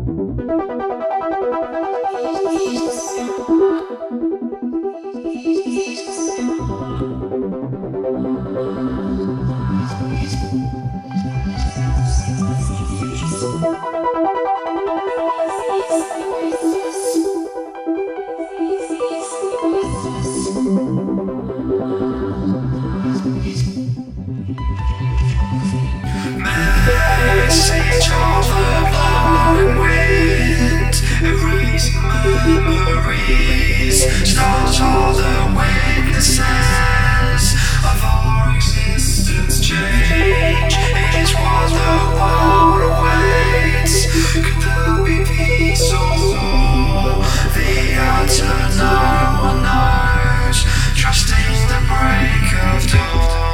Message of the blowing wind, erasing memories. Stars are the witnesses of our existence. Change is what the world awaits. Could there be peace or war? The answer no one knows. Trusting the break of dawn.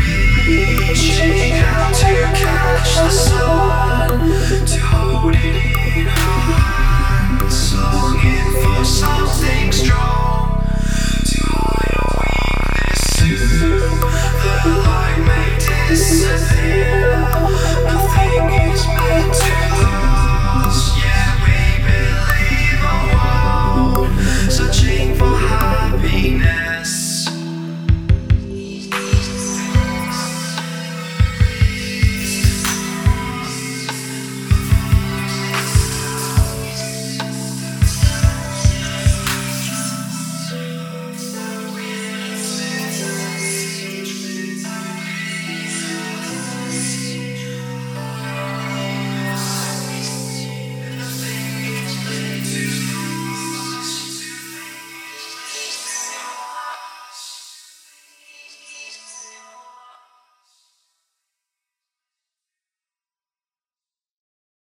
Reaching out to catch the sun, to hold it in.